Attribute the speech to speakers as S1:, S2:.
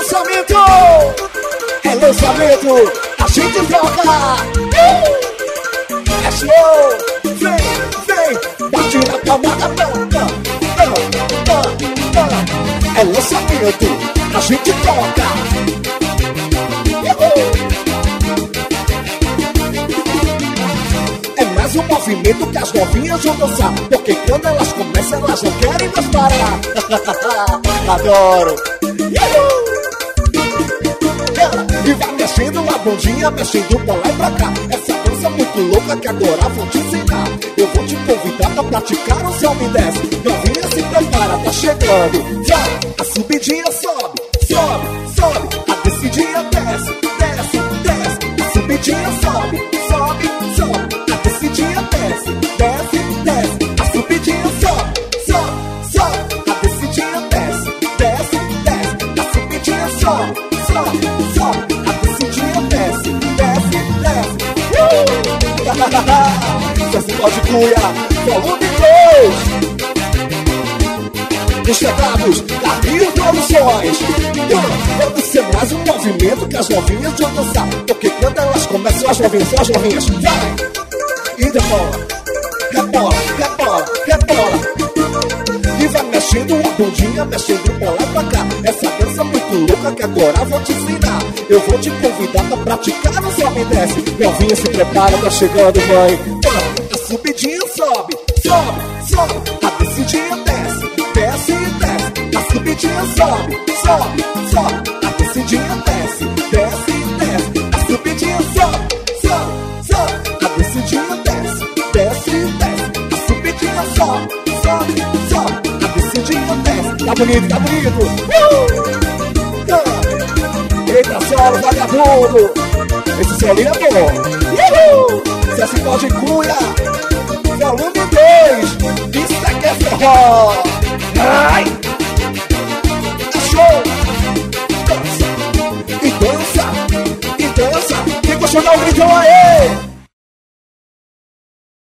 S1: lançamento. É lançamento, a gente troca. É show, vem, bate na palma da mão. É lançamento, a gente toca. É mais um movimento que as novinhas vão dançar, porque quando elas começam, elas não querem mais parar. Adoro. E vai mexendo a bundinha, mexendo pra lá e pra cá. Essa dança muito louca que agora vou te ensinar. Eu vou te convidar pra praticar o sobe e desce. Novinha se prepara, tá chegando. Vai, a subidinha sobe, sobe, sobe. A descidinha desce, desce, desce. A subidinha sobe, sobe, sobe. A descidinha desce, desce, desce. A subidinha sobe, sobe, sobe. A descidinha desce, desce, desce. A subidinha sobe, sobe, sobe. A descidinha desce, desce, desce. Festival de Cuia, volume 2. Os teclados, Carlinhos Produções. Pode ser mais um movimento que as novinhas vão dançar, porque quando elas começam, as novinhas, vai! E rebola, rebola, rebola, rebola. E vai mexendo a bundinha, mexendo pra lá e pra cá. Essa dança muito louca que agora vou te ensinar. Eu vou te convidar pra praticar o sobe e desce. Novinha se prepara, tá chegando, mãe. A subidinha sobe, sobe, sobe. A descidinha desce, desce e desce. A subidinha sobe, sobe, sobe. A descidinha desce, desce e desce. A subidinha sobe, sobe, sobe. A descidinha desce, desce e desce. A subidinha sobe, sobe, sobe. A descidinha desce. Tá bonito, tá bonito. Eita, solo, vagabundo. Esse solinho é bom. Festival de Cuia, volume 2. Isso aqui é forró. Ai!